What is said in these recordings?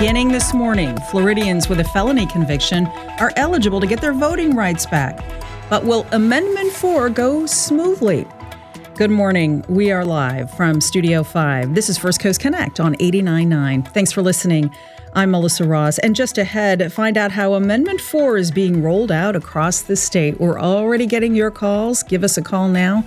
Beginning this morning, Floridians with a felony conviction are eligible to get their voting rights back. But will Amendment 4 go smoothly? Good morning. We are live from Studio 5. This is First Coast Connect on 89.9. Thanks for listening. I'm Melissa Ross. And just ahead, find out how Amendment 4 is being rolled out across the state. We're already getting your calls. Give us a call now,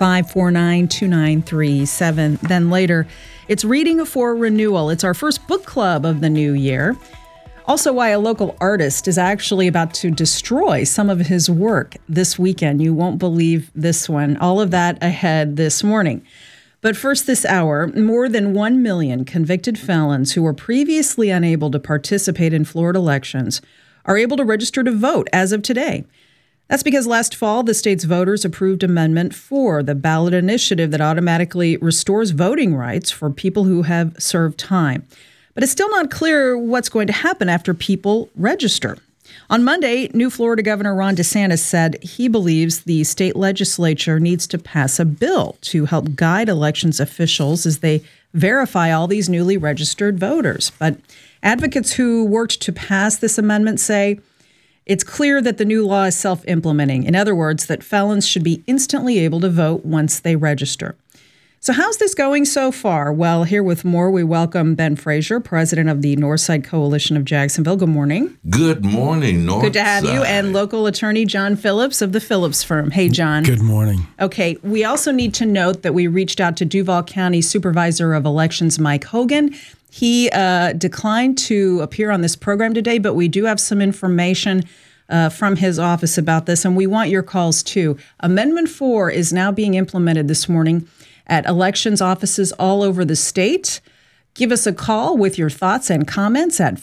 549-2937. Then later, it's Reading for Renewal. It's our first book club of the new year. Also, why a local artist is actually about to destroy some of his work this weekend. You won't believe this one. All of that ahead this morning. But first this hour, more than 1 million convicted felons who were previously unable to participate in Florida elections are able to register to vote as of today. That's because last fall, the state's voters approved Amendment 4, the ballot initiative that automatically restores voting rights for people who have served time. But it's still not clear what's going to happen after people register. On Monday, new Florida Governor Ron DeSantis said he believes the state legislature needs to pass a bill to help guide elections officials as they verify all these newly registered voters. But advocates who worked to pass this amendment say it's clear that the new law is self-implementing. In other words, that felons should be instantly able to vote once they register. So how's this going so far? Well, here with more, we welcome Ben Frazier, president of the Northside Coalition of Jacksonville. Good morning. Good morning, Northside. Good to have you. And local attorney John Phillips of the Phillips firm. Hey, John. Good morning. Okay, we also need to note that we reached out to Duval County Supervisor of Elections, Mike Hogan. He declined to appear on this program today, but we do have some information from his office about this, and we want your calls too. Amendment 4 is now being implemented this morning at elections offices all over the state. Give us a call with your thoughts and comments at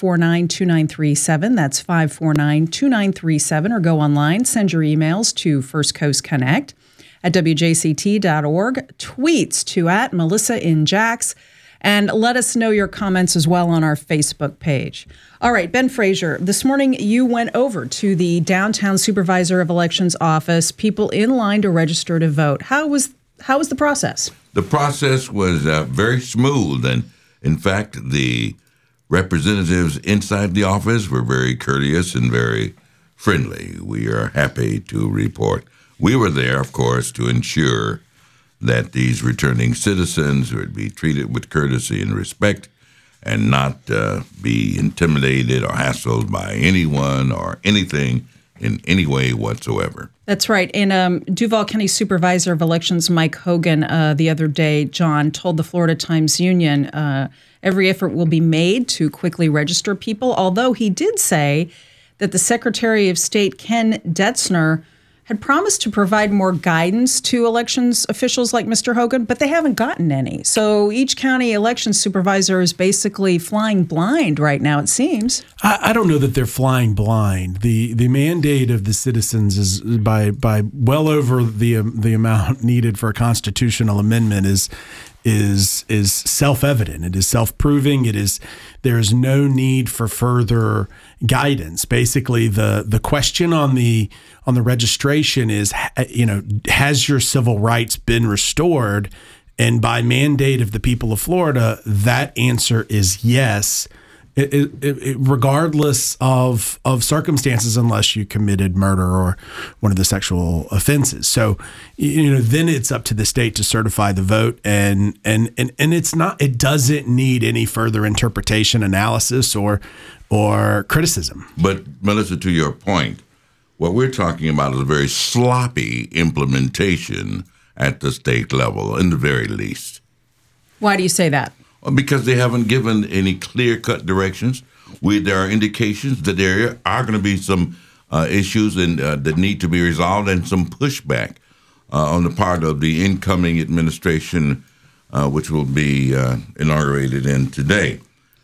549-2937. That's 549-2937, or go online. Send your emails to First Coast Connect at WJCT.org. Tweets to @MelissaInJax. And let us know your comments as well on our Facebook page. All right, Ben Frazier, this morning you went over to the downtown Supervisor of Elections office, people in line to register to vote. How was the process? The process was very smooth. And in fact, the representatives inside the office were very courteous and very friendly. We are happy to report. We were there, of course, to ensure that these returning citizens would be treated with courtesy and respect and not be intimidated or hassled by anyone or anything in any way whatsoever. That's right. And Duval County Supervisor of Elections Mike Hogan the other day, John, told the Florida Times-Union every effort will be made to quickly register people, although he did say that the Secretary of State, Ken Detzner, had promised to provide more guidance to elections officials like Mr. Hogan, but they haven't gotten any. So each county election supervisor is basically flying blind right now, it seems. I don't know that they're flying blind. The mandate of the citizens is by well over the amount needed for a constitutional amendment is self-evident. It is self-proving. There is no need for further guidance. Basically, the question on the registration is, has your civil rights been restored? And by mandate of the people of Florida, that answer is yes. Regardless of circumstances, unless you committed murder or one of the sexual offenses. So, then it's up to the state to certify the vote, and it doesn't need any further interpretation, analysis, or criticism. But Melissa, to your point, what we're talking about is a very sloppy implementation at the state level, in the very least. Why do you say that? Because they haven't given any clear-cut directions. There are indications that there are going to be some issues that need to be resolved, and some pushback on the part of the incoming administration, which will be inaugurated in today.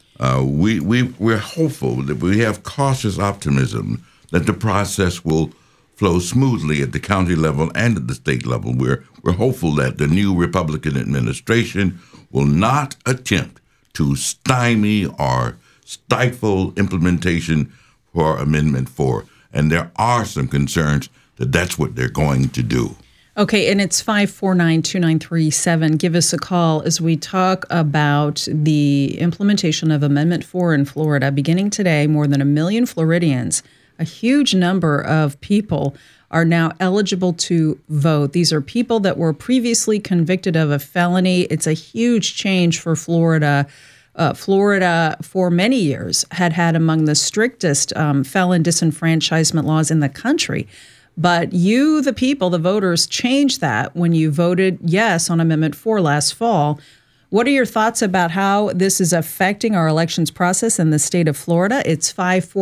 We're hopeful that we have cautious optimism that the process will flow smoothly at the county level and at the state level. We're hopeful that the new Republican administration will not attempt to stymie or stifle implementation for Amendment 4. And there are some concerns that that's what they're going to do. Okay, and it's 549-2937. Give us a call as we talk about the implementation of Amendment 4 in Florida. Beginning today, more than 1 million Floridians, a huge number of people, are now eligible to vote. These are people that were previously convicted of a felony. It's a huge change for Florida. Florida, for many years, had among the strictest felon disenfranchisement laws in the country. But you, the people, the voters, changed that when you voted yes on Amendment 4 last fall. What are your thoughts about how this is affecting our elections process in the state of Florida? It's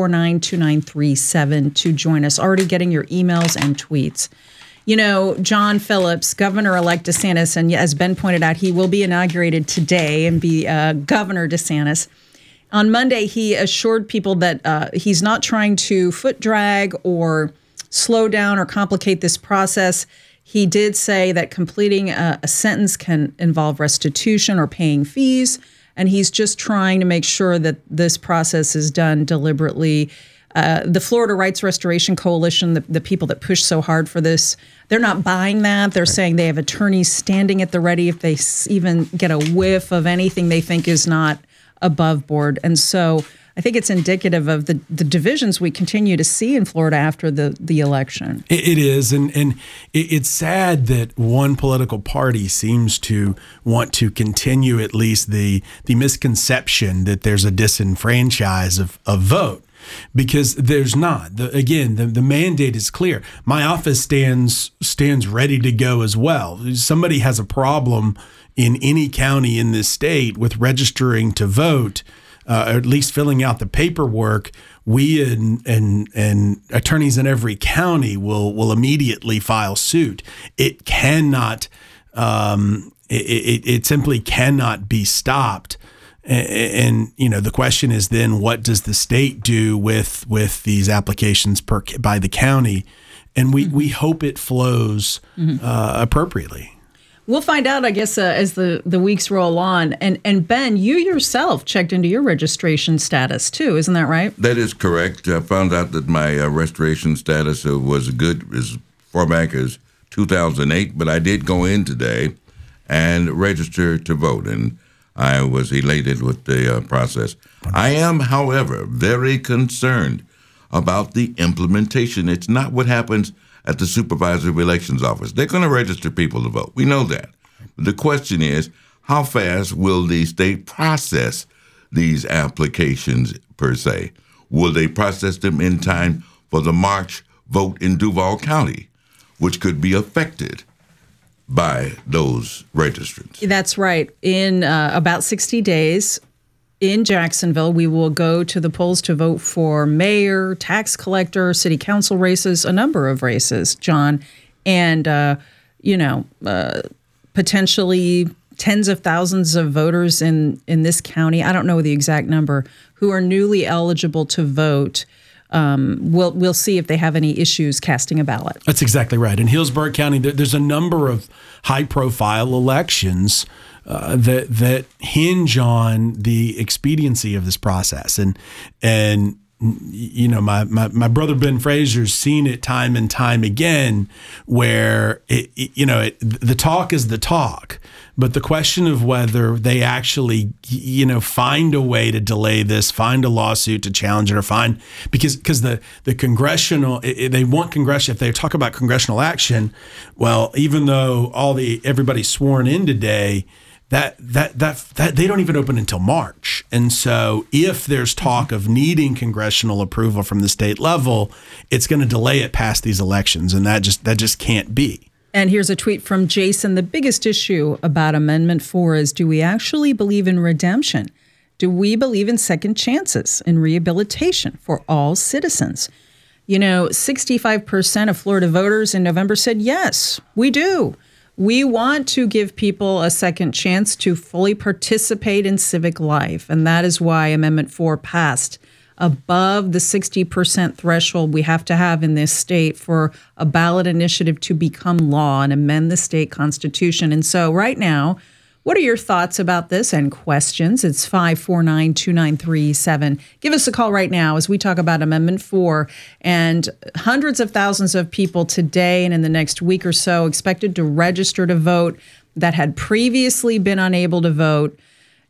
549-2937 to join us. Already getting your emails and tweets. You know, John Phillips, Governor-elect DeSantis, and as Ben pointed out, he will be inaugurated today and be Governor DeSantis. On Monday, he assured people that he's not trying to foot drag or slow down or complicate this process. He did say that completing a sentence can involve restitution or paying fees, and he's just trying to make sure that this process is done deliberately. The Florida Rights Restoration Coalition, the people that push so hard for this, they're not buying that. They're saying they have attorneys standing at the ready if they even get a whiff of anything they think is not above board. And so I think it's indicative of the divisions we continue to see in Florida after the election. It is, and it's sad that one political party seems to want to continue at least the misconception that there's a disenfranchise of vote, because there's not. The mandate is clear. My office stands ready to go as well. Somebody has a problem in any county in this state with registering to vote, or at least filling out the paperwork, we and attorneys in every county will immediately file suit. It cannot, it simply cannot be stopped. And you know, the question is then, what does the state do with these applications by the county? And we hope it flows appropriately. We'll find out, I guess, as the weeks roll on. And Ben, you yourself checked into your registration status, too. Isn't that right? That is correct. I found out that my registration status was good as far back as 2008, but I did go in today and register to vote, and I was elated with the process. I am, however, very concerned about the implementation. It's not what happens at the Supervisor of Elections Office. They're going to register people to vote. We know that. The question is, how fast will the state process these applications per se? Will they process them in time for the March vote in Duval County, which could be affected by those registrants? That's right. In about 60 days, in Jacksonville, we will go to the polls to vote for mayor, tax collector, city council races, a number of races, John, and, potentially tens of thousands of voters in this county. I don't know the exact number who are newly eligible to vote. We'll see if they have any issues casting a ballot. That's exactly right. In Hillsborough County, there's a number of high-profile elections that hinge on the expediency of this process, and you know, my brother Ben Fraser's seen it time and time again, where the talk is the talk, but the question of whether they actually find a way to delay this, find a lawsuit to challenge it, or find because the congressional, they want congressional. If they talk about congressional action, well, even though everybody's sworn in today, that they don't even open until March. And so if there's talk of needing congressional approval from the state level, it's going to delay it past these elections, and that just can't be. And here's a tweet from Jason. The biggest issue about Amendment 4 is, do we actually believe in redemption? Do we believe in second chances and rehabilitation for all citizens? 65% of Florida voters in November said, yes, we do. We want to give people a second chance to fully participate in civic life. And that is why Amendment 4 passed above the 60% threshold we have to have in this state for a ballot initiative to become law and amend the state constitution. And so right now, What are your thoughts about this and questions? It's 549-2937. Give us a call right now as we talk about Amendment 4 and hundreds of thousands of people today and in the next week or so expected to register to vote that had previously been unable to vote.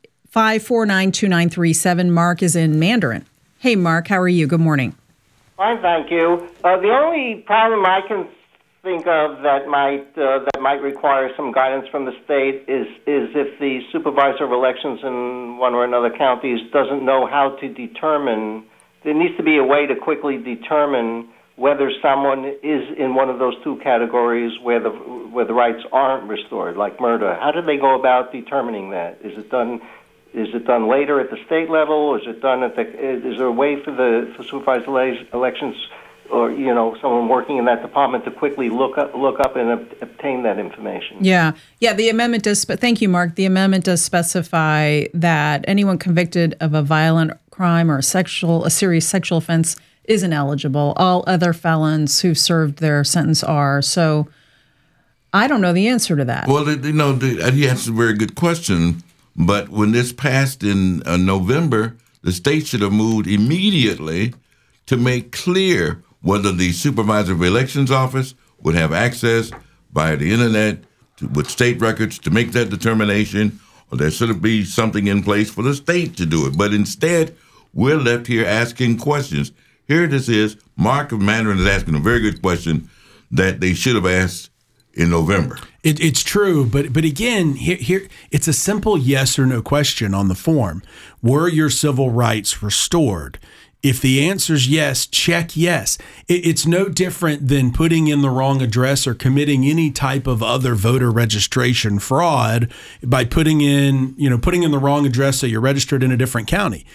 549-2937. Mark is in Mandarin. Hey, Mark, how are you? Good morning. Fine, thank you. The only problem I can think of that might require some guidance from the state is if the supervisor of elections in one or another counties doesn't know how to determine. There needs to be a way to quickly determine whether someone is in one of those two categories where the rights aren't restored, like murder. How do they go about determining that? Is it done later at the state level, or is it done at is there a way for supervised elections, or someone working in that department to quickly look up and obtain that information? Yeah. The amendment does. Thank you, Mark. The amendment does specify that anyone convicted of a violent crime or a serious sexual offense isn't eligible. All other felons who've served their sentence are. So, I don't know the answer to that. Well, you asked a very good question. But when this passed in November, the state should have moved immediately to make clear whether the supervisor of elections office would have access via the internet with state records to make that determination, or there should be something in place for the state to do it. But instead, we're left here asking questions. Here this is, Mark of Mandarin is asking a very good question that they should have asked in November. It's true, but again, here it's a simple yes or no question on the form. Were your civil rights restored? If the answer is yes, check yes. It's no different than putting in the wrong address or committing any type of other voter registration fraud by putting in the wrong address so you're registered in a different county.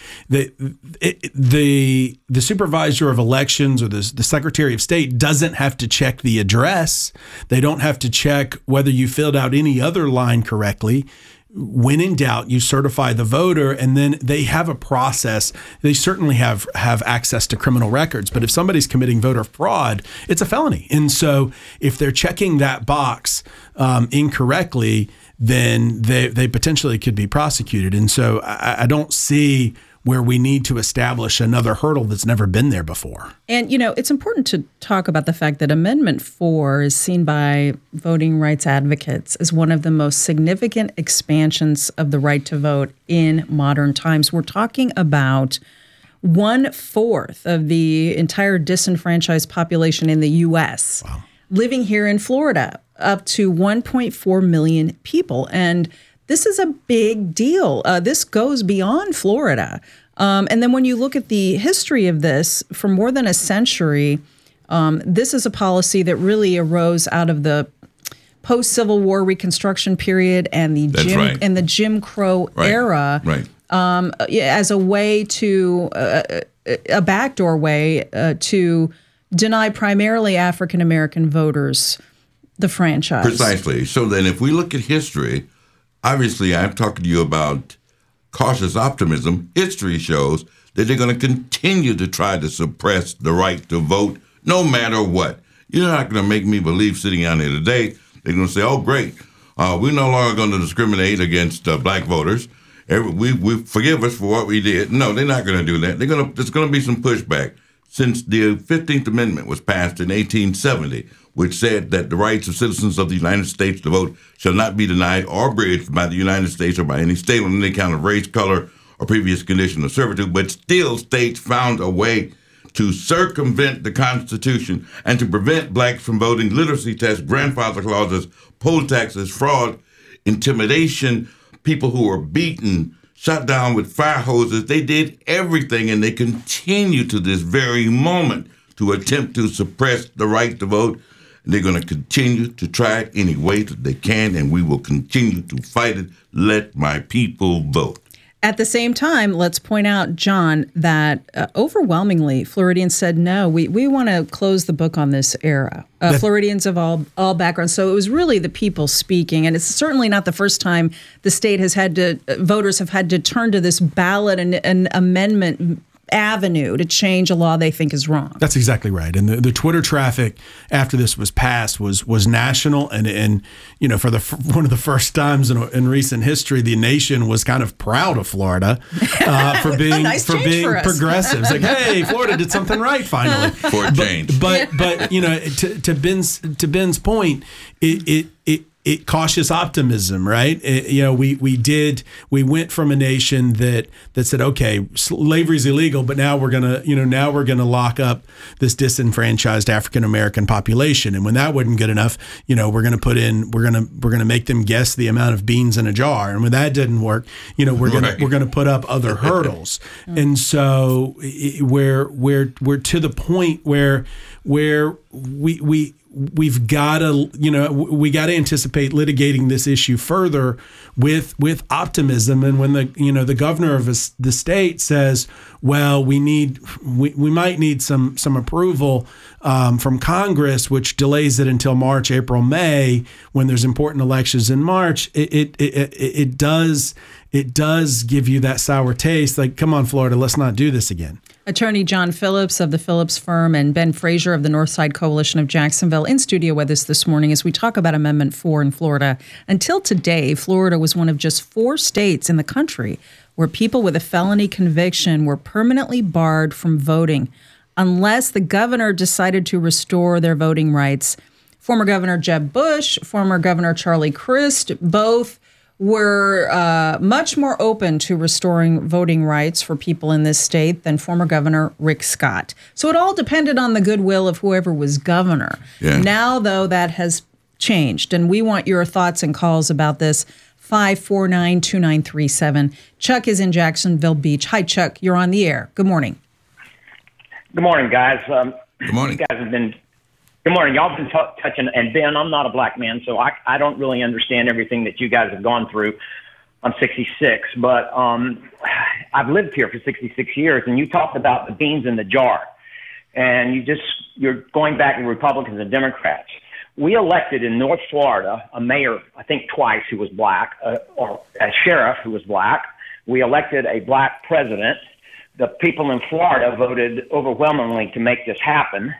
The supervisor of elections or the secretary of state doesn't have to check the address. They don't have to check whether you filled out any other line correctly. When in doubt, you certify the voter, and then they have a process. They certainly have access to criminal records, but if somebody's committing voter fraud, it's a felony. And so if they're checking that box incorrectly, then they potentially could be prosecuted. And so I don't see where we need to establish another hurdle that's never been there before. And, it's important to talk about the fact that Amendment 4 is seen by voting rights advocates as one of the most significant expansions of the right to vote in modern times. We're talking about 1/4 of the entire disenfranchised population in the U.S. Wow. Living here in Florida, up to 1.4 million people. And this is a big deal. This goes beyond Florida. And then when you look at the history of this, for more than a century, this is a policy that really arose out of the post-Civil War Reconstruction period and the Jim Crow era, as a way to a backdoor way to deny primarily African American voters the franchise. Precisely. So then, if we look at history. Obviously, I'm talking to you about cautious optimism. History shows that they're going to continue to try to suppress the right to vote no matter what. You're not going to make me believe sitting down here today, they're going to say, oh, great, we're no longer going to discriminate against black voters. We forgive us for what we did. No, they're not going to do that. There's going to be some pushback. Since the 15th Amendment was passed in 1870, which said that the rights of citizens of the United States to vote shall not be denied or abridged by the United States or by any state on any account of race, color, or previous condition of servitude, but still states found a way to circumvent the Constitution and to prevent blacks from voting. Literacy tests, grandfather clauses, poll taxes, fraud, intimidation, people who were beaten, shot down with fire hoses. They did everything, and they continue to this very moment to attempt to suppress the right to vote. They're going to continue to try it any way that they can, and we will continue to fight it. Let my people vote. At the same time, let's point out, John, that overwhelmingly Floridians said, no, we want to close the book on this era. Floridians of all backgrounds. So it was really the people speaking. And it's certainly not the first time the state has voters have had to turn to this ballot and amendment avenue to change a law they think is wrong. That's exactly right. And the Twitter traffic after this was passed was national, and you know, for one of the first times in recent history, the nation was kind of proud of Florida for being progressive. It's like, hey, Florida did something right finally for a change. But you know, to Ben's point, it cautious optimism, right? We went from a nation that said, okay, slavery's illegal, but now we're gonna lock up this disenfranchised African American population, and when that wasn't good enough, you know, we're gonna make them guess the amount of beans in a jar, and when that didn't work, you know, we're gonna put up other hurdles, and so we're to the point where we've got to anticipate litigating this issue further with optimism. And when the governor of the state says, well, we might need some approval from Congress, which delays it until March, April, May, when there's important elections in March, it does give you that sour taste. Like, come on, Florida, let's not do this again. Attorney John Phillips of the Phillips Firm and Ben Frazier of the Northside Coalition of Jacksonville in studio with us this morning as we talk about Amendment 4 in Florida. Until today, Florida was one of just 4 states in the country where people with a felony conviction were permanently barred from voting unless the governor decided to restore their voting rights. Former Governor Jeb Bush, former Governor Charlie Crist, both were much more open to restoring voting rights for people in this state than former Governor Rick Scott. So it all depended on the goodwill of whoever was governor. Yeah. Now, though, that has changed, and we want your thoughts and calls about this. 549-2937. Chuck is in Jacksonville Beach. Hi, Chuck. You're on the air. Good morning. Good morning, guys. Good morning. You guys have been... Good morning. Y'all have been touching, and Ben, I'm not a black man, so I don't really understand everything that you guys have gone through. I'm 66, but I've lived here for 66 years, and you talked about the beans in the jar, and you're going back to Republicans and Democrats. We elected in North Florida a mayor, I think twice, who was black, or a sheriff who was black. We elected a black president. The people in Florida voted overwhelmingly to make this happen.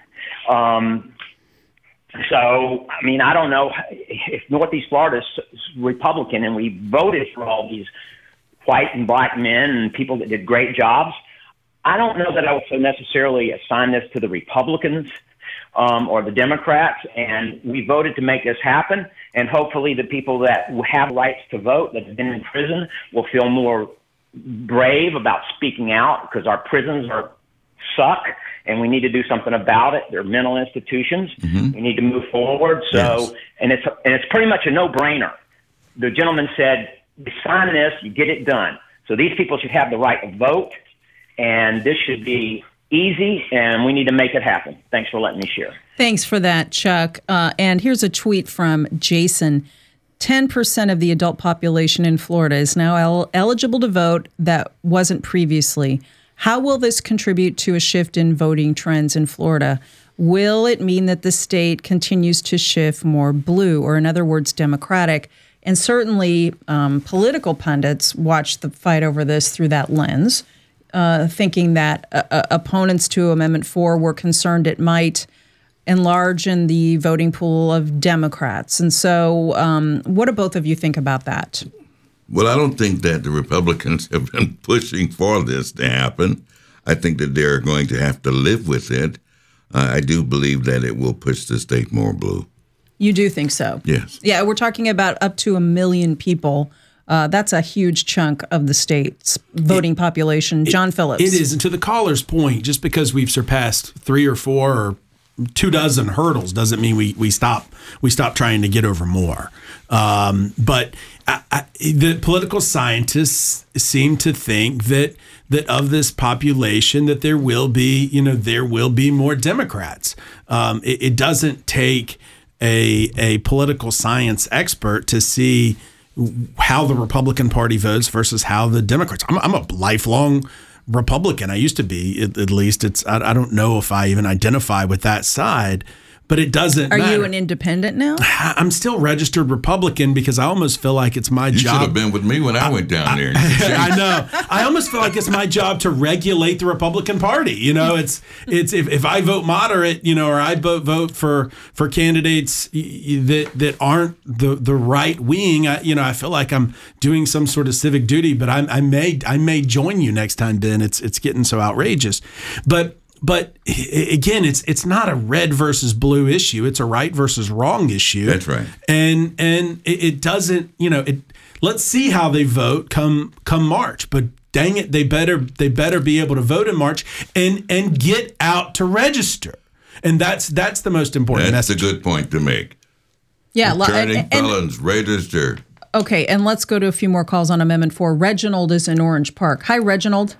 So, I mean, I don't know if Northeast Florida is Republican and we voted for all these white and black men and people that did great jobs. I don't know that I would so necessarily assign this to the Republicans or the Democrats. And we voted to make this happen. And hopefully the people that have rights to vote that have been in prison will feel more brave about speaking out, because our prisons suck. And we need to do something about it. They're mental institutions. Mm-hmm. We need to move forward. So, yes. and it's pretty much a no-brainer. The gentleman said, "You sign this, you get it done." So these people should have the right to vote, and this should be easy. And we need to make it happen. Thanks for letting me share. Thanks for that, Chuck. And here's a tweet from Jason. 10% of the adult population in Florida is now eligible to vote that wasn't previously. How will this contribute to a shift in voting trends in Florida? Will it mean that the state continues to shift more blue, or in other words, Democratic? And certainly political pundits watch the fight over this through that lens, thinking that opponents to Amendment 4 were concerned it might enlarge in the voting pool of Democrats. And so what do both of you think about that? Well, I don't think that the Republicans have been pushing for this to happen. I think that they're going to have to live with it. I do believe that it will push the state more blue. You do think so? Yes. Yeah, we're talking about up to 1 million people. That's a huge chunk of the state's voting population. John Phillips. It is. And to the caller's point, just because we've surpassed 3 or 4 or 24 hurdles doesn't mean we stop trying to get over more. But the political scientists seem to think that of this population that there will be more Democrats. It doesn't take a political science expert to see how the Republican Party votes versus how the Democrats. I'm a lifelong Republican. I used to be, at least. I don't know if I even identify with that side, but it doesn't Are matter. you an independent now? I'm still registered Republican because I almost feel like it's my You job. should have been with me when I went down there. I know. I almost feel like it's my job to regulate the Republican Party. You know, it's if I vote moderate, you know, or I vote for candidates that aren't the right wing, I feel like I'm doing some sort of civic duty. But I may join you next time, Ben. It's getting so outrageous, but again, it's not a red versus blue issue. It's a right versus wrong issue. That's right. And it doesn't, let's see how they vote come March. But dang it, they better be able to vote in March and get out to register. And that's the most important That's message. a good point to make. Yeah. Returning felons, register. Okay, and let's go to a few more calls on Amendment 4. Reginald is in Orange Park. Hi, Reginald.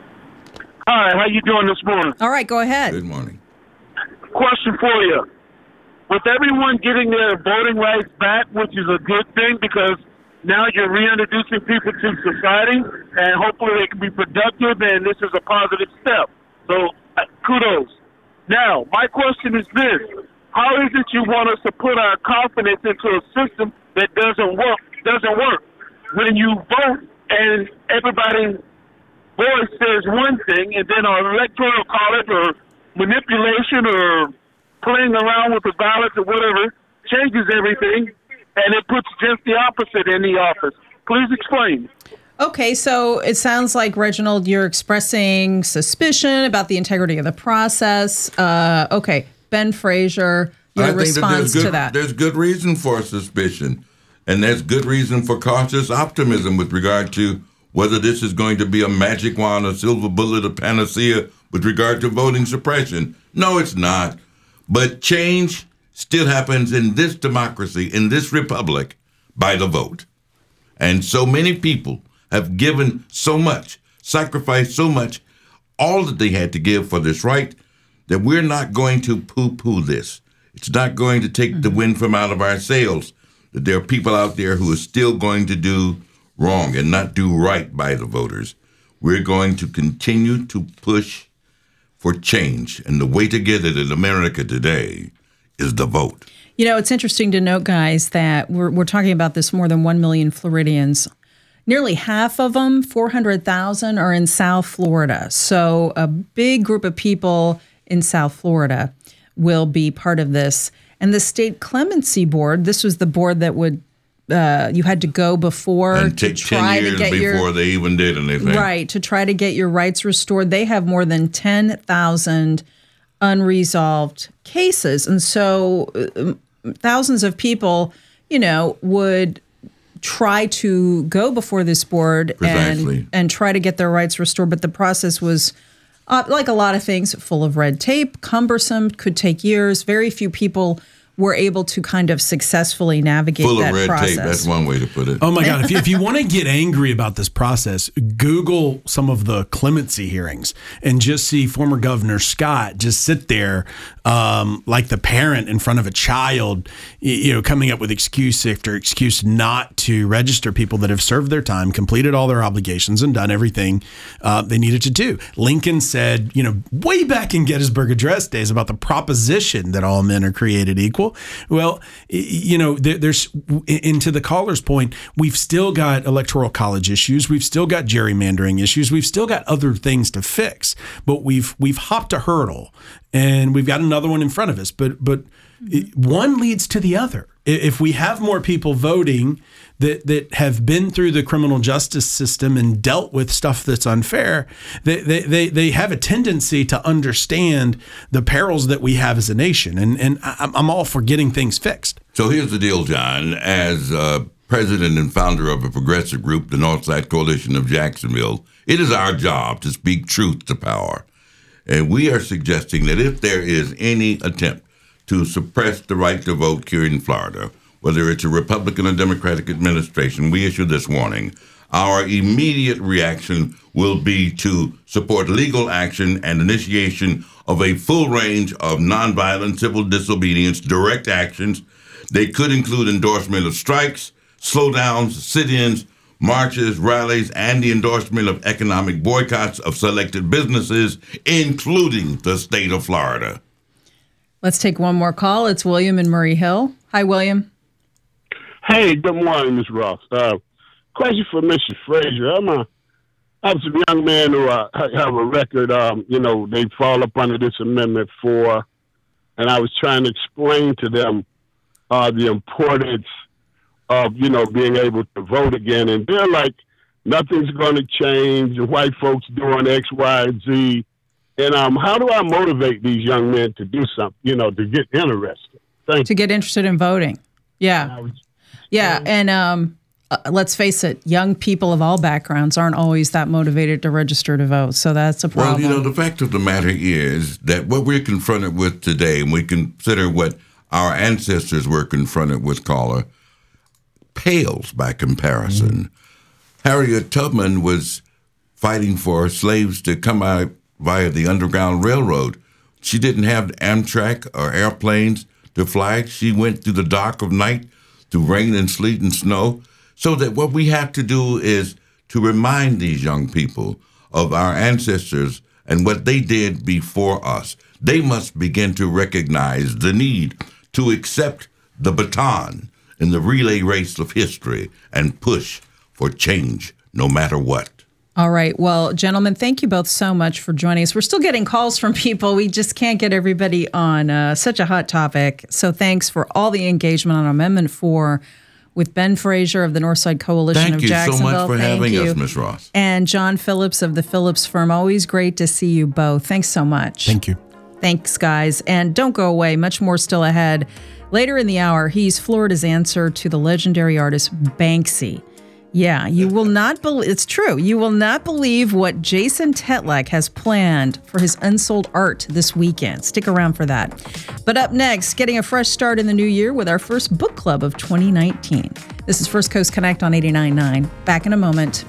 Hi, how you doing this morning? All right, go ahead. Good morning. Question for you. With everyone getting their voting rights back, which is a good thing because now you're reintroducing people to society, and hopefully they can be productive, and this is a positive step. So, kudos. Now, my question is this. How is it you want us to put our confidence into a system that doesn't work? When you vote and everybody voice says one thing, and then our electoral college or manipulation or playing around with the ballots or whatever changes everything, and it puts just the opposite in the office. Please explain. Okay, so it sounds like, Reginald, you're expressing suspicion about the integrity of the process. Okay, Ben Frazier, your response to that. There's good reason for suspicion, and there's good reason for cautious optimism with regard to whether this is going to be a magic wand, a silver bullet, a panacea with regard to voting suppression. No, it's not. But change still happens in this democracy, in this republic, by the vote. And so many people have given so much, sacrificed so much, all that they had to give for this right, that we're not going to poo-poo this. It's not going to take the wind from out of our sails, that there are people out there who are still going to do wrong and not do right by the voters. We're going to continue to push for change. And the way to get it in America today is the vote. You know, it's interesting to note, guys, that we're talking about this more than 1 million Floridians. Nearly half of them, 400,000, are in South Florida. So a big group of people in South Florida will be part of this. And the State Clemency Board, this was the board that would you had to go before And to take try 10 years to get before they even did anything. right, to try to get your rights restored. They have more than 10,000 unresolved cases. And so thousands of people, would try to go before this board and try to get their rights restored. But the process was, like a lot of things, full of red tape, cumbersome, could take years. Very few people were able to kind of successfully navigate that process. Full of red tape, that's one way to put it. Oh my God, if you want to get angry about this process, Google some of the clemency hearings and just see former Governor Scott just sit there like the parent in front of a child, coming up with excuse after excuse not to register people that have served their time, completed all their obligations, and done everything they needed to do. Lincoln said, way back in Gettysburg Address days about the proposition that all men are created equal. Well, there's, and to the caller's point, we've still got electoral college issues. We've still got gerrymandering issues. We've still got other things to fix, but we've hopped a hurdle and we've got another one in front of us. But one leads to the other. If we have more people voting that have been through the criminal justice system and dealt with stuff that's unfair, they have a tendency to understand the perils that we have as a nation. And I'm all for getting things fixed. So here's the deal, John. As president and founder of a progressive group, the Northside Coalition of Jacksonville, it is our job to speak truth to power. And we are suggesting that if there is any attempt to suppress the right to vote here in Florida, whether it's a Republican or Democratic administration, we issue this warning. Our immediate reaction will be to support legal action and initiation of a full range of nonviolent civil disobedience, direct actions. They could include endorsement of strikes, slowdowns, sit-ins, marches, rallies, and the endorsement of economic boycotts of selected businesses, including the state of Florida. Let's take one more call. It's William in Murray Hill. Hi, William. Hey, good morning, Ms. Ross. Question for Mr. Frazier. I was a young man who have a record. They fall up under this Amendment 4, and I was trying to explain to them the importance of, being able to vote again. And they're like, nothing's going to change. The white folks doing X, Y, Z. And how do I motivate these young men to do something, to get interested? To get interested in voting. Yeah. And let's face it, young people of all backgrounds aren't always that motivated to register to vote. So that's a problem. Well, the fact of the matter is that what we're confronted with today, and we consider what our ancestors were confronted with, caller, pales by comparison. Harriet Tubman was fighting for slaves to come out via the Underground Railroad. She didn't have Amtrak or airplanes to fly. She went through the dark of night, through rain and sleet and snow. So that what we have to do is to remind these young people of our ancestors and what they did before us. They must begin to recognize the need to accept the baton in the relay race of history and push for change no matter what. All right. Well, gentlemen, thank you both so much for joining us. We're still getting calls from people. We just can't get everybody on such a hot topic. So thanks for all the engagement on Amendment 4 with Ben Frazier of the Northside Coalition of Jacksonville. Thank you so much for having us, Ms. Ross. And John Phillips of the Phillips Firm. Always great to see you both. Thanks so much. Thank you. Thanks, guys. And don't go away. Much more still ahead. Later in the hour, he's Florida's answer to the legendary artist Banksy. Yeah, you will not believe, it's true. You will not believe what Jason Tetlak has planned for his unsold art this weekend. Stick around for that. But up next, getting a fresh start in the new year with our first book club of 2019. This is First Coast Connect on 89.9. Back in a moment.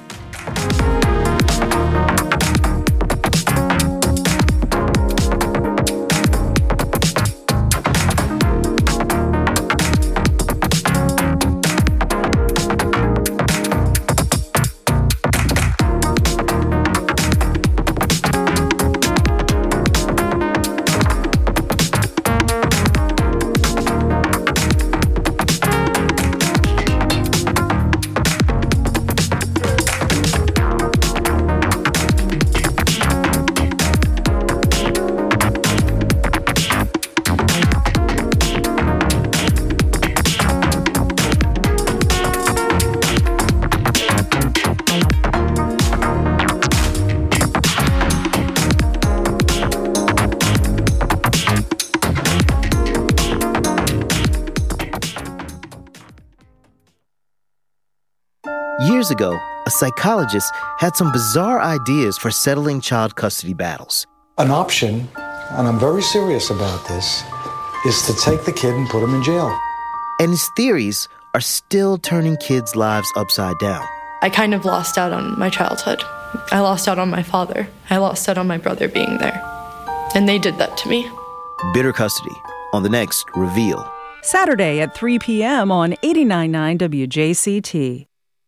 Years ago, a psychologist had some bizarre ideas for settling child custody battles. An option, and I'm very serious about this, is to take the kid and put him in jail. And his theories are still turning kids' lives upside down. I kind of lost out on my childhood. I lost out on my father. I lost out on my brother being there. And they did that to me. Bitter Custody on the next Reveal. Saturday at 3 p.m. on 89.9 WJCT.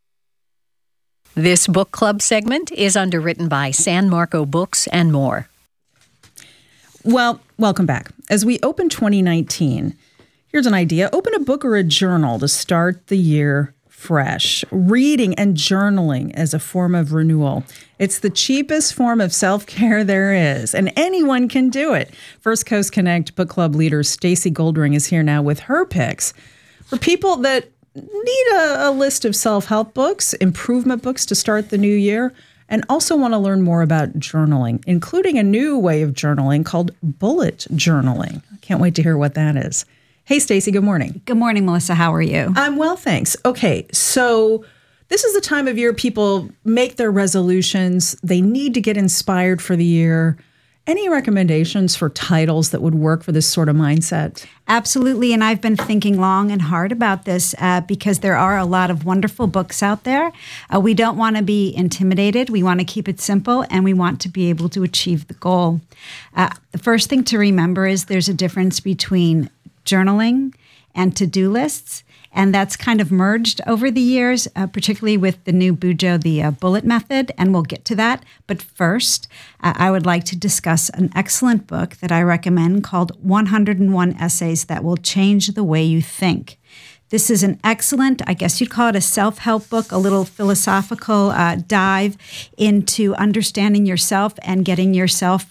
This book club segment is underwritten by San Marco Books and more. Well, welcome back. As we open 2019, here's an idea. Open a book or a journal to start the year fresh. Reading and journaling as a form of renewal. It's the cheapest form of self-care there is, and anyone can do it. First Coast Connect book club leader Stacy Goldring is here now with her picks for people that need a list of self-help books, improvement books to start the new year, and also want to learn more about journaling, including a new way of journaling called bullet journaling. I can't wait to hear what that is. Hey, Stacy, good morning. Good morning, Melissa. How are you? I'm well, thanks. Okay, so this is the time of year people make their resolutions. They need to get inspired for the year. Any recommendations for titles that would work for this sort of mindset? Absolutely. And I've been thinking long and hard about this because there are a lot of wonderful books out there. We don't want to be intimidated. We want to keep it simple, and we want to be able to achieve the goal. The first thing to remember is there's a difference between journaling and to-do lists. And that's kind of merged over the years, particularly with the new Bujo, the bullet method, and we'll get to that. But first, I would like to discuss an excellent book that I recommend called 101 Essays That Will Change the Way You Think. This is an excellent, I guess you'd call it a self-help book, a little philosophical dive into understanding yourself and getting yourself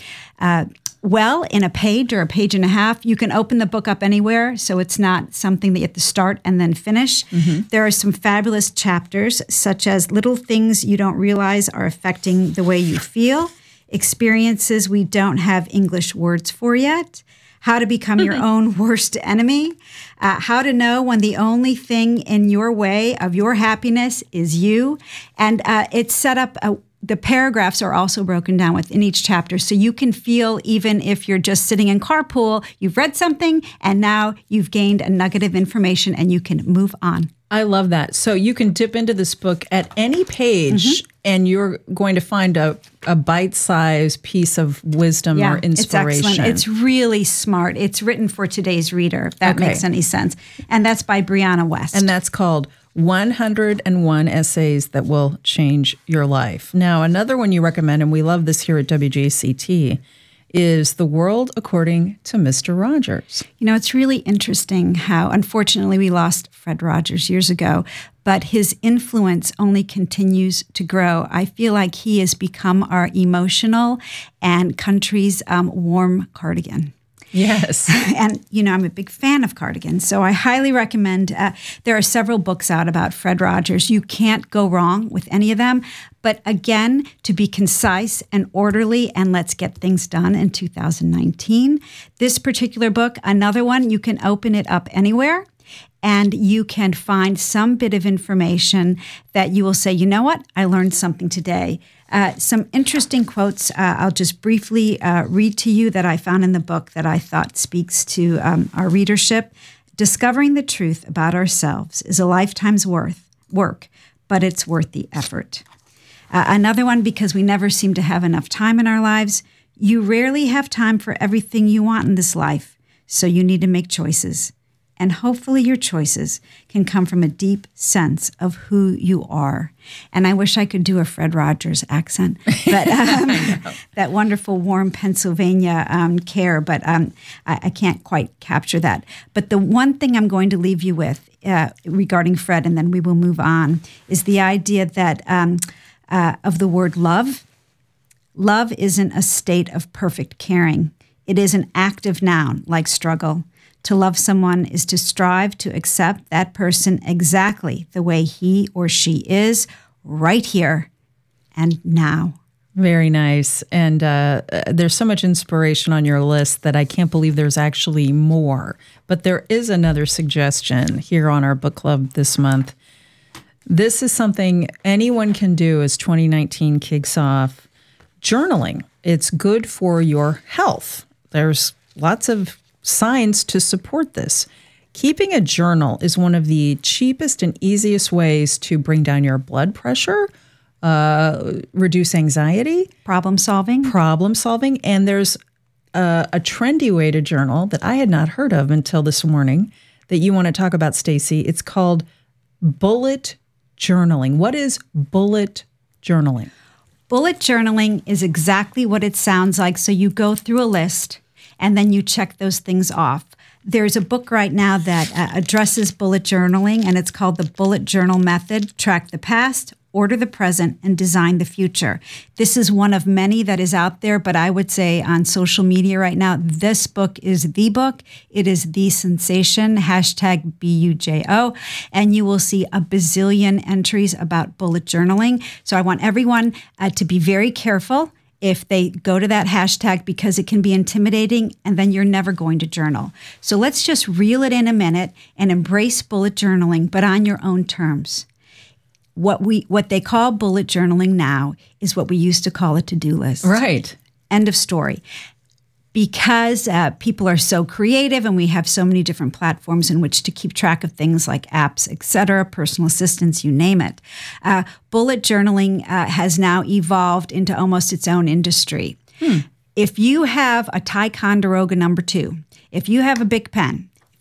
well in a page or a page and a half. You can open the book up anywhere, so it's not something that you have to start and then finish. Mm-hmm. There are some fabulous chapters, such as Little Things You Don't Realize Are Affecting the Way You Feel, Experiences We Don't Have English Words For Yet, How to Become Your Own Worst Enemy, How to Know When the Only Thing in Your Way of Your Happiness is You. And it's set up the paragraphs are also broken down within each chapter, so you can feel, even if you're just sitting in carpool, you've read something and now you've gained a nugget of information and you can move on. I love that. So you can dip into this book at any page and you're going to find a bite-sized piece of wisdom or inspiration. It's excellent. It's really smart. It's written for today's reader, if that makes any sense. And that's by Brianna West. And that's called 101 Essays That Will Change Your Life. Now, another one you recommend, and we love this here at WJCT, is The World According to Mr. Rogers. You know, it's really interesting how, unfortunately, we lost Fred Rogers years ago, but his influence only continues to grow. I feel like he has become our emotional and country's warm cardigan. Yes. And, you know, I'm a big fan of cardigans, so I highly recommend. There are several books out about Fred Rogers. You can't go wrong with any of them. But again, to be concise and orderly, and let's get things done in 2019. This particular book, another one, you can open it up anywhere. And you can find some bit of information that you will say, you know what, I learned something today. Some interesting quotes I'll just briefly read to you that I found in the book that I thought speaks to our readership. Discovering the truth about ourselves is a lifetime's work, but it's worth the effort. Another one, because we never seem to have enough time in our lives. You rarely have time for everything you want in this life, so you need to make choices. And hopefully your choices can come from a deep sense of who you are. And I wish I could do a Fred Rogers accent, but that wonderful, warm Pennsylvania care, but I can't quite capture that. But the one thing I'm going to leave you with regarding Fred, and then we will move on, is the idea that of the word love. Love isn't a state of perfect caring. It is an active noun, like struggle. To love someone is to strive to accept that person exactly the way he or she is, right here and now. Very nice. And there's so much inspiration on your list that I can't believe there's actually more. But there is another suggestion here on our book club this month. This is something anyone can do as 2019 kicks off. Journaling. It's good for your health. There's lots of science to support this. Keeping a journal is one of the cheapest and easiest ways to bring down your blood pressure, reduce anxiety. Problem solving. And there's a trendy way to journal that I had not heard of until this morning that you want to talk about, Stacy. It's called bullet journaling. What is bullet journaling? Bullet journaling is exactly what it sounds like. So you go through a list and then you check those things off. There's a book right now that addresses bullet journaling, and it's called The Bullet Journal Method: Track the Past, Order the Present, and Design the Future. This is one of many that is out there, but I would say on social media right now, this book is the book. It is the sensation, #BUJO, and you will see a bazillion entries about bullet journaling. So I want everyone to be very careful if they go to that hashtag, because it can be intimidating and then you're never going to journal. So let's just reel it in a minute and embrace bullet journaling, but on your own terms. What they call bullet journaling now is what we used to call a to-do list. Right. End of story. Because people are so creative and we have so many different platforms in which to keep track of things like apps, et cetera, personal assistants, you name it. Bullet journaling has now evolved into almost its own industry. If you have a Ticonderoga No. 2, if you have a Bic pen,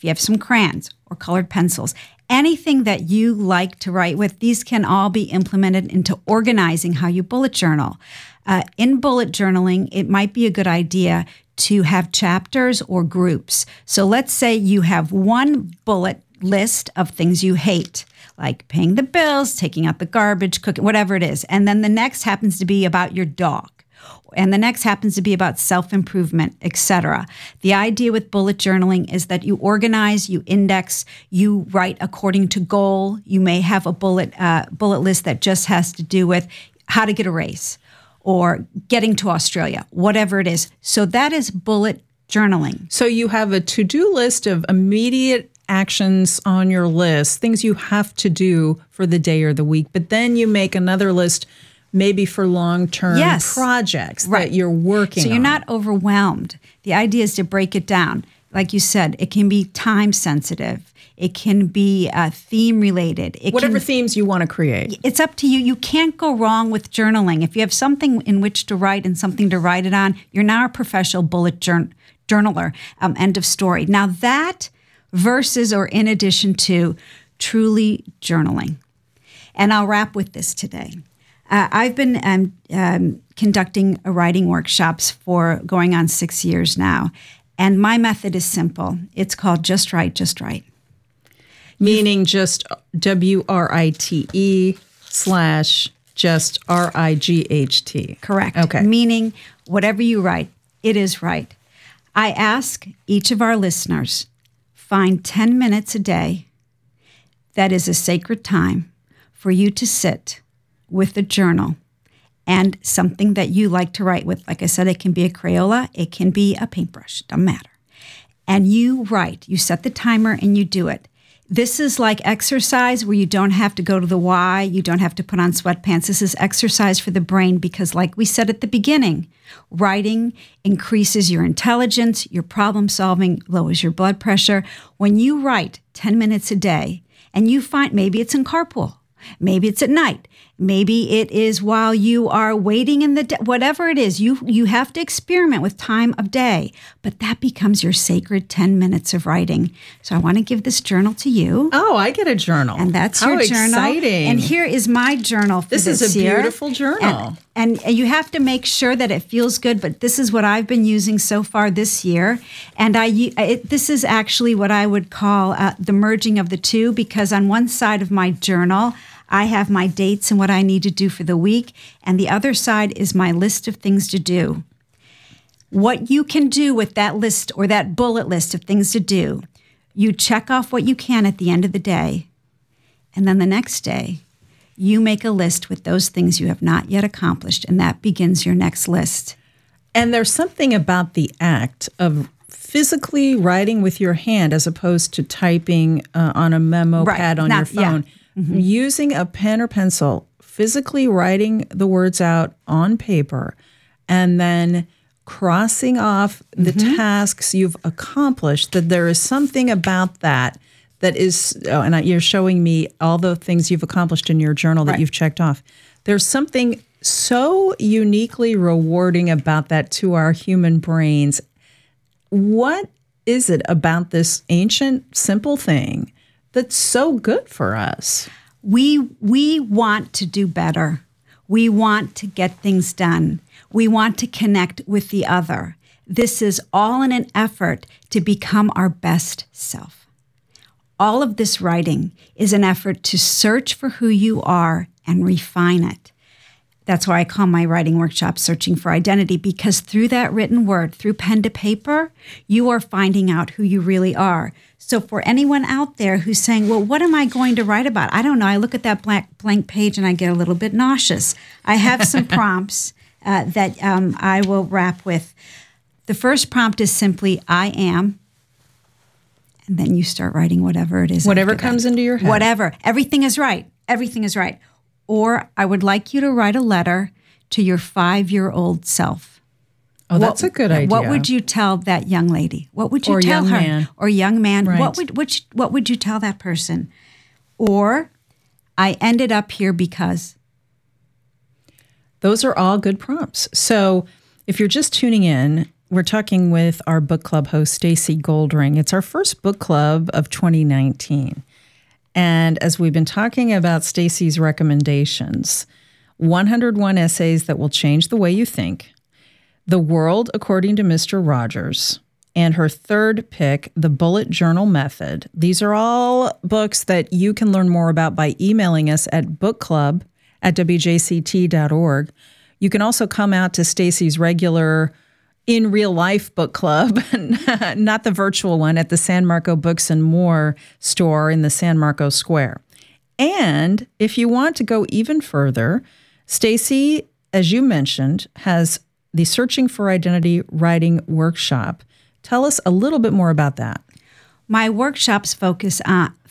if you have some crayons or colored pencils, anything that you like to write with, these can all be implemented into organizing how you bullet journal. In bullet journaling, it might be a good idea to have chapters or groups. So let's say you have one bullet list of things you hate, like paying the bills, taking out the garbage, cooking, whatever it is. And then the next happens to be about your dog. And the next happens to be about self-improvement, etc. The idea with bullet journaling is that you organize, you index, you write according to goal. You may have a bullet list that just has to do with how to get a raise or getting to Australia, whatever it is. So that is bullet journaling. So you have a to-do list of immediate actions on your list, things you have to do for the day or the week, but then you make another list maybe for long-term projects that you're working on. So you're not overwhelmed. The idea is to break it down. Like you said, it can be time-sensitive. It can be theme-related. Whatever themes you want to create. It's up to you. You can't go wrong with journaling. If you have something in which to write and something to write it on, you're now a professional bullet journaler. End of story. Now that versus or in addition to truly journaling. And I'll wrap with this today. I've been conducting writing workshops for going on 6 years now. And my method is simple. It's called Just Write, Just Write. Meaning just WRITE/just RIGHT. Correct. Okay. Meaning whatever you write, it is right. I ask each of our listeners, find 10 minutes a day that is a sacred time for you to sit with a journal and something that you like to write with. Like I said, it can be a Crayola, it can be a paintbrush, doesn't matter. And you write, you set the timer and you do it. This is like exercise where you don't have to go to the Y, you don't have to put on sweatpants. This is exercise for the brain because like we said at the beginning, writing increases your intelligence, your problem solving, lowers your blood pressure. When you write 10 minutes a day and you find, maybe it's in carpool, maybe it's at night, maybe it is while you are waiting in the whatever it is, you have to experiment with time of day, but that becomes your sacred 10 minutes of writing. So I want to give this journal to you. Oh, I get a journal. And that's How your journal. Exciting. And here is my journal for this is a year. beautiful journal. And you have to make sure that it feels good, but this is what I've been using so far this year. And this is actually what I would call the merging of the two, because on one side of my journal, I have my dates and what I need to do for the week, and the other side is my list of things to do. What you can do with that list or that bullet list of things to do, you check off what you can at the end of the day, and then the next day, you make a list with those things you have not yet accomplished, and that begins your next list. And there's something about the act of physically writing with your hand as opposed to typing on a memo pad on your phone. Yeah. Mm-hmm. Using a pen or pencil, physically writing the words out on paper, and then crossing off the tasks you've accomplished, that there is something about that is, and you're showing me all the things you've accomplished in your journal that you've checked off. There's something so uniquely rewarding about that to our human brains. What is it about this ancient, simple thing that's so good for us? We want to do better. We want to get things done. We want to connect with the other. This is all in an effort to become our best self. All of this writing is an effort to search for who you are and refine it. That's why I call my writing workshop Searching for Identity, because through that written word, through pen to paper, you are finding out who you really are. So for anyone out there who's saying, well, what am I going to write about? I don't know. I look at that blank page and I get a little bit nauseous. I have some prompts that I will wrap with. The first prompt is simply, I am. And then you start writing whatever it is. Whatever comes into your head. Whatever. Everything is right. Everything is right. Or I would like you to write a letter to your 5-year-old self. Oh, that's a good idea. What would you tell that young lady? What would you tell her? Man. Or young man? Right. What would you tell that person? Or I ended up here because. Those are all good prompts. So if you're just tuning in, We're talking with our book club host, Stacy Goldring. It's our first book club of 2019. And as we've been talking about Stacy's recommendations, 101 Essays That Will Change the Way You Think, The World According to Mr. Rogers, and her third pick, The Bullet Journal Method. These are all books that you can learn more about by emailing us at bookclub@wjct.org. You can also come out to Stacy's regular in real life book club, not the virtual one, at the San Marco Books and More store in the San Marco Square. And if you want to go even further, Stacy, as you mentioned, has the Searching for Identity Writing Workshop. Tell us a little bit more about that. My workshops focus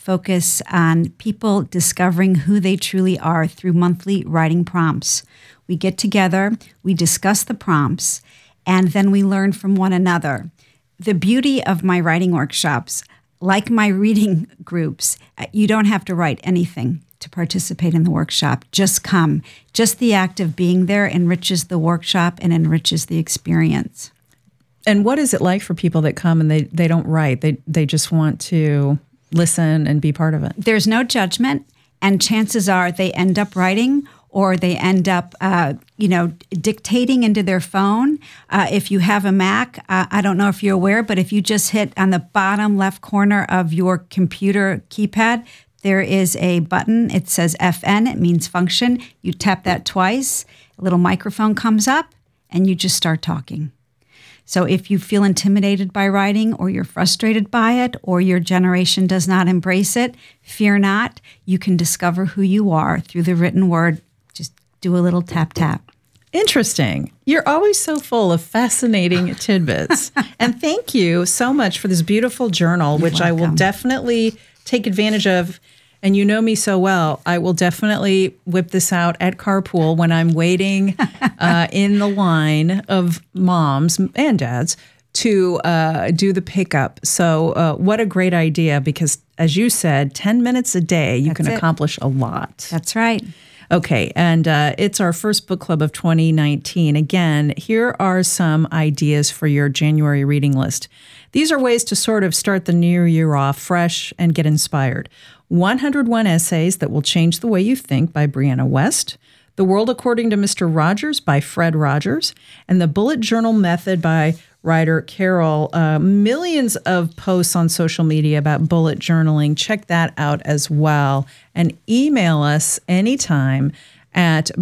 on people discovering who they truly are through monthly writing prompts. We get together, we discuss the prompts, and then we learn from one another. The beauty of my writing workshops, like my reading groups, you don't have to write anything to participate in the workshop. Just come. Just the act of being there enriches the workshop and enriches the experience. And what is it like for people that come and they don't write? They just want to listen and be part of it? There's no judgment, and chances are they end up writing or they end up, dictating into their phone. If you have a Mac, I don't know if you're aware, but if you just hit on the bottom left corner of your computer keypad, there is a button. It says FN. It means function. You tap that twice, a little microphone comes up, and you just start talking. So if you feel intimidated by writing, or you're frustrated by it, or your generation does not embrace it, fear not. You can discover who you are through the written word. Just do a little tap, tap. Interesting. You're always so full of fascinating tidbits. And thank you so much for this beautiful journal, which I will definitely take advantage of. And you know me so well, I will definitely whip this out at carpool when I'm waiting in the line of moms and dads to do the pickup. So what a great idea, because as you said, 10 minutes a day, you can accomplish a lot. That's right. Okay, and it's our first book club of 2019. Again, here are some ideas for your January reading list. These are ways to sort of start the new year off fresh and get inspired. 101 Essays That Will Change the Way You Think by Brianna West, The World According to Mr. Rogers by Fred Rogers, and The Bullet Journal Method by writer Carol. Millions of posts on social media about bullet journaling. Check that out as well. And email us anytime at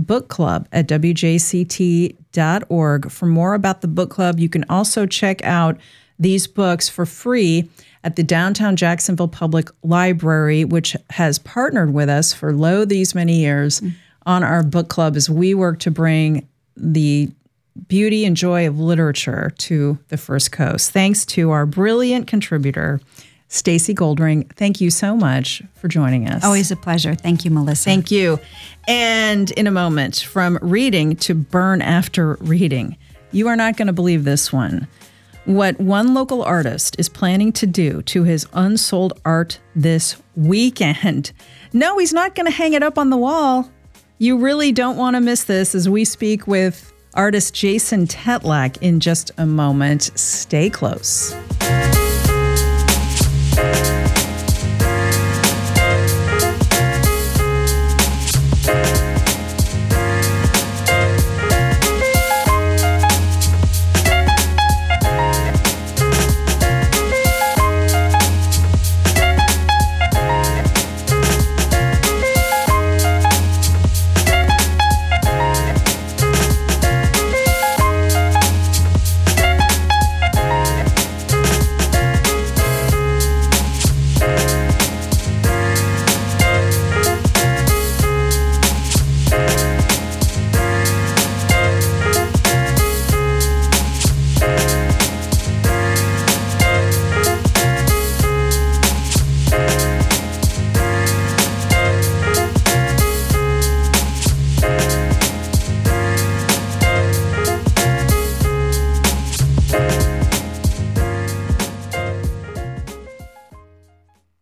bookclub@wjct.org for more about the book club. You can also check out these books for free at the Downtown Jacksonville Public Library, which has partnered with us for these many years on our book club as we work to bring the beauty and joy of literature to the First Coast. Thanks to our brilliant contributor, Stacy Goldring. Thank you so much for joining us. Always a pleasure. Thank you, Melissa. Thank you. And in a moment, from reading to burn after reading, you are not going to believe this one. What one local artist is planning to do to his unsold art this weekend. No, he's not going to hang it up on the wall. You really don't want to miss this as we speak with artist Jason Tetlak in just a moment. Stay close.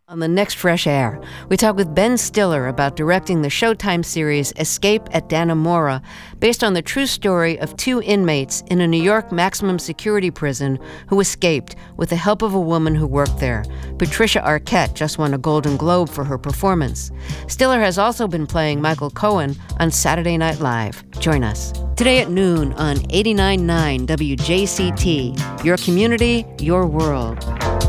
On the next Fresh Air, we talk with Ben Stiller about directing the Showtime series Escape at Dannemora, based on the true story of 2 inmates in a New York maximum security prison who escaped with the help of a woman who worked there. Patricia Arquette just won a Golden Globe for her performance. Stiller has also been playing Michael Cohen on Saturday Night Live. Join us today at noon on 89.9 WJCT. Your community, your world.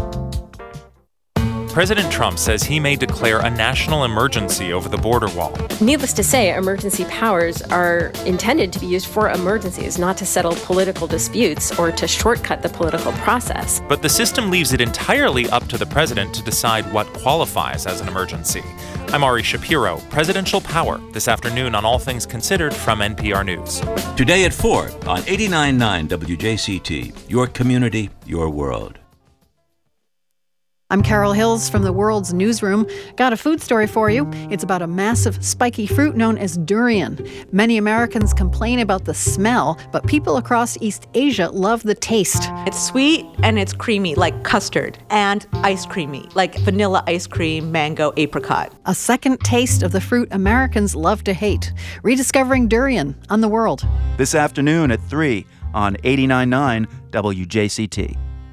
President Trump says he may declare a national emergency over the border wall. Needless to say, emergency powers are intended to be used for emergencies, not to settle political disputes or to shortcut the political process. But the system leaves it entirely up to the president to decide what qualifies as an emergency. I'm Ari Shapiro, Presidential Power, this afternoon on All Things Considered from NPR News. Today at 4 on 89.9 WJCT, your community, your world. I'm Carol Hills from the World's Newsroom. Got a food story for you. It's about a massive spiky fruit known as durian. Many Americans complain about the smell, but people across East Asia love the taste. It's sweet and it's creamy, like custard, and ice creamy, like vanilla ice cream, mango, apricot. A second taste of the fruit Americans love to hate. Rediscovering durian on The World. This afternoon at 3 on 89.9 WJCT.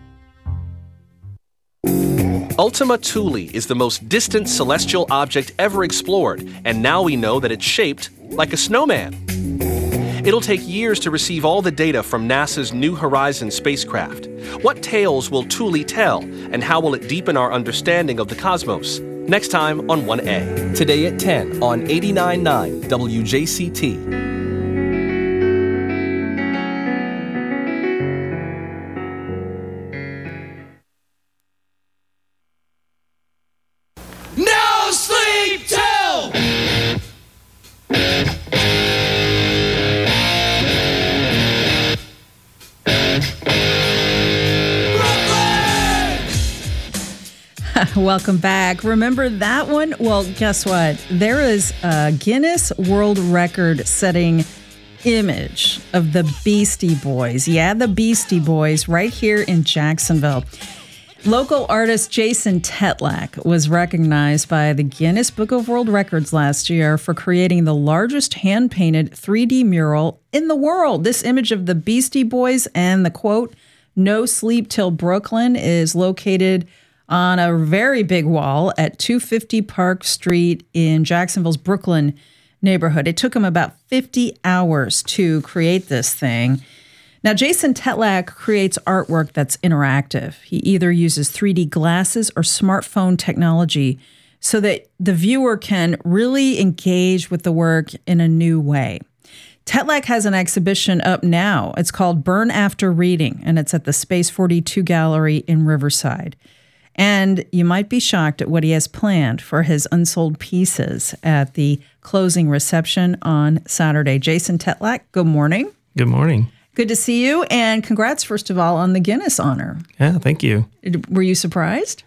Ultima Thule is the most distant celestial object ever explored, and now we know that it's shaped like a snowman. It'll take years to receive all the data from NASA's New Horizons spacecraft. What tales will Thule tell, and how will it deepen our understanding of the cosmos? Next time on 1A. Today at 10 on 89.9 WJCT. Welcome back. Remember that one? Well, guess what? There is a Guinness World Record setting image of the Beastie Boys. Yeah, the Beastie Boys right here in Jacksonville. Local artist Jason Tetlak was recognized by the Guinness Book of World Records last year for creating the largest hand-painted 3D mural in the world. This image of the Beastie Boys and the quote, "No Sleep Till Brooklyn," is located on a very big wall at 250 Park Street in Jacksonville's Brooklyn neighborhood. It took him about 50 hours to create this thing. Now, Jason Tetlak creates artwork that's interactive. He either uses 3D glasses or smartphone technology so that the viewer can really engage with the work in a new way. Tetlak has an exhibition up now. It's called Burn After Reading, and it's at the Space 42 Gallery in Riverside. And you might be shocked at what he has planned for his unsold pieces at the closing reception on Saturday. Jason Tetlak, good morning. Good morning. Good to see you, and congrats, first of all, on the Guinness honor. Yeah, thank you. Were you surprised?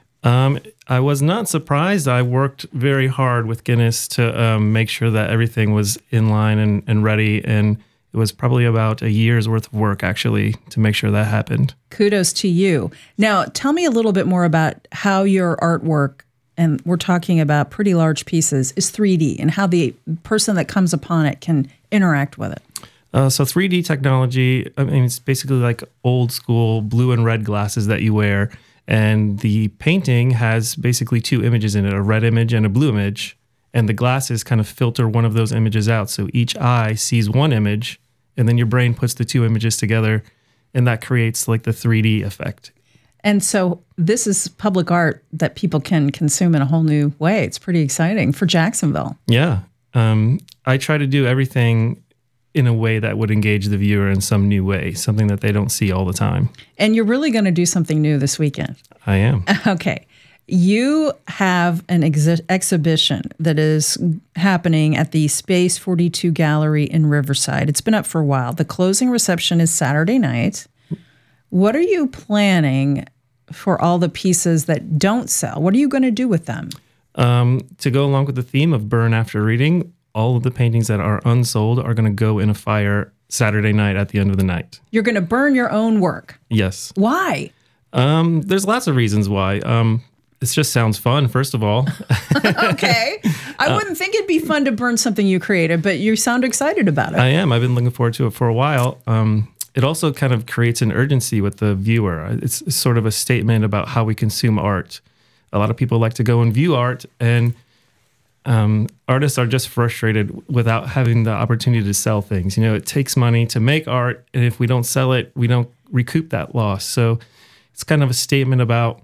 I was not surprised. I worked very hard with Guinness to make sure that everything was in line and ready, and it was probably about a year's worth of work, actually, to make sure that happened. Kudos to you. Now, tell me a little bit more about how your artwork, and we're talking about pretty large pieces, is 3D, and how the person that comes upon it can interact with it. So 3D technology, I mean, it's basically like old school blue and red glasses that you wear, and the painting has basically 2 images in it, a red image and a blue image. And the glasses kind of filter one of those images out. So each eye sees one image, and then your brain puts the 2 images together, and that creates like the 3D effect. And so this is public art that people can consume in a whole new way. It's pretty exciting for Jacksonville. Yeah. I try to do everything in a way that would engage the viewer in some new way, something that they don't see all the time. And you're really going to do something new this weekend. I am. Okay. You have an exhibition that is happening at the Space 42 Gallery in Riverside. It's been up for a while. The closing reception is Saturday night. What are you planning for all the pieces that don't sell? What are you going to do with them? To go along with the theme of Burn After Reading, all of the paintings that are unsold are going to go in a fire Saturday night at the end of the night. You're going to burn your own work? Yes. Why? There's lots of reasons why. It just sounds fun, first of all. Okay. I wouldn't think it'd be fun to burn something you created, but you sound excited about it. I am. I've been looking forward to it for a while. It also kind of creates an urgency with the viewer. It's sort of a statement about how we consume art. A lot of people like to go and view art, and artists are just frustrated without having the opportunity to sell things. You know, it takes money to make art, and if we don't sell it, we don't recoup that loss. So it's kind of a statement about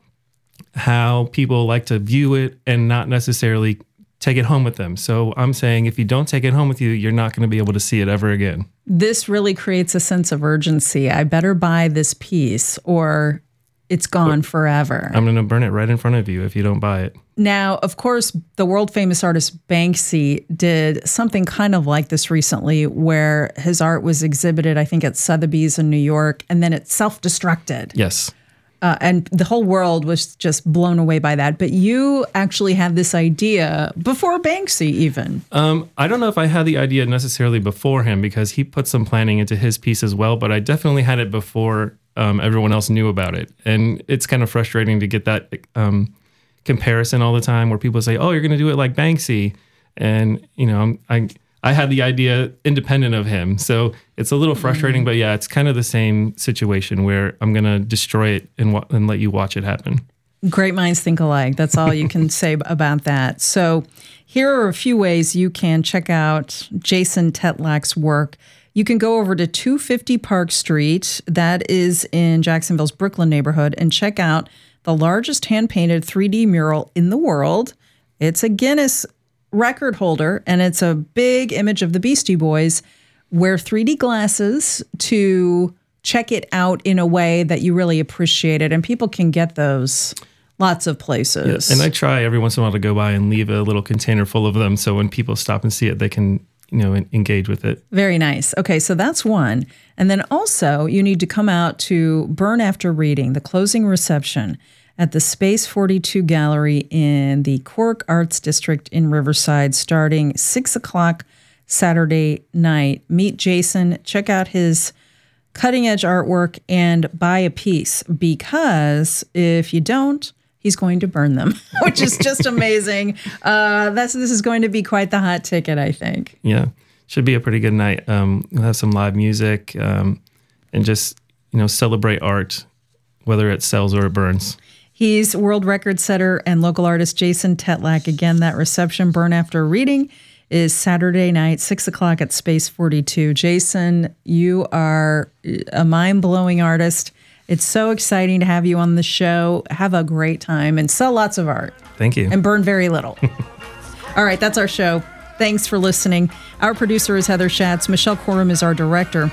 how people like to view it and not necessarily take it home with them. So I'm saying if you don't take it home with you, you're not going to be able to see it ever again. This really creates a sense of urgency. I better buy this piece or it's gone forever. I'm going to burn it right in front of you if you don't buy it. Now, of course, the world famous artist Banksy did something kind of like this recently where his art was exhibited, I think, at Sotheby's in New York, and then it self-destructed. Yes. And the whole world was just blown away by that. But you actually had this idea before Banksy even. I don't know if I had the idea necessarily before him because he put some planning into his piece as well, but I definitely had it before everyone else knew about it. And it's kind of frustrating to get that comparison all the time where people say, oh, you're going to do it like Banksy. And, you know, I had the idea independent of him. So it's a little frustrating, but yeah, it's kind of the same situation where I'm going to destroy it and let you watch it happen. Great minds think alike. That's all you can say about that. So here are a few ways you can check out Jason Tetlak's work. You can go over to 250 Park Street, that is in Jacksonville's Brooklyn neighborhood, and check out the largest hand-painted 3D mural in the world. It's a Guinness record holder, and it's a big image of the Beastie Boys. Wear 3D glasses to check it out in a way that you really appreciate it, and people can get those lots of places. Yeah, and I try every once in a while to go by and leave a little container full of them, so when people stop and see it, they can, you know, engage with it. Very nice. Okay, so that's one. And then also, you need to come out to Burn After Reading, the closing reception at the Space 42 Gallery in the Cork Arts District in Riverside, starting 6 o'clock Saturday night. Meet Jason, check out his cutting-edge artwork, and buy a piece, because if you don't, he's going to burn them, which is just amazing. This is going to be quite the hot ticket, I think. Yeah, should be a pretty good night. We'll have some live music and just, you know, celebrate art, whether it sells or it burns. He's world record setter and local artist Jason Tetlak. Again, that reception, Burn After Reading, is Saturday night, 6 o'clock at Space 42. Jason, you are a mind-blowing artist. It's so exciting to have you on the show. Have a great time and sell lots of art. Thank you. And burn very little. All right, that's our show. Thanks for listening. Our producer is Heather Schatz. Michelle Corum is our director.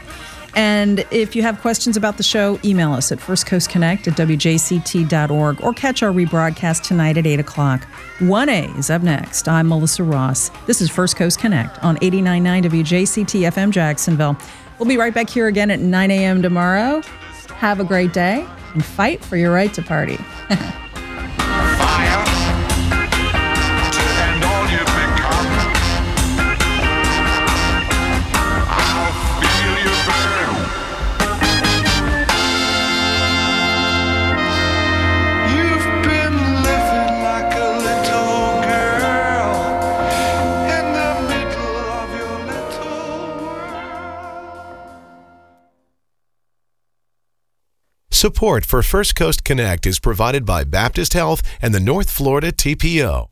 And if you have questions about the show, email us at firstcoastconnect@wjct.org or catch our rebroadcast tonight at 8 o'clock. 1A is up next. I'm Melissa Ross. This is First Coast Connect on 89.9 WJCT FM Jacksonville. We'll be right back here again at 9 a.m. tomorrow. Have a great day and fight for your right to party. Support for First Coast Connect is provided by Baptist Health and the North Florida TPO.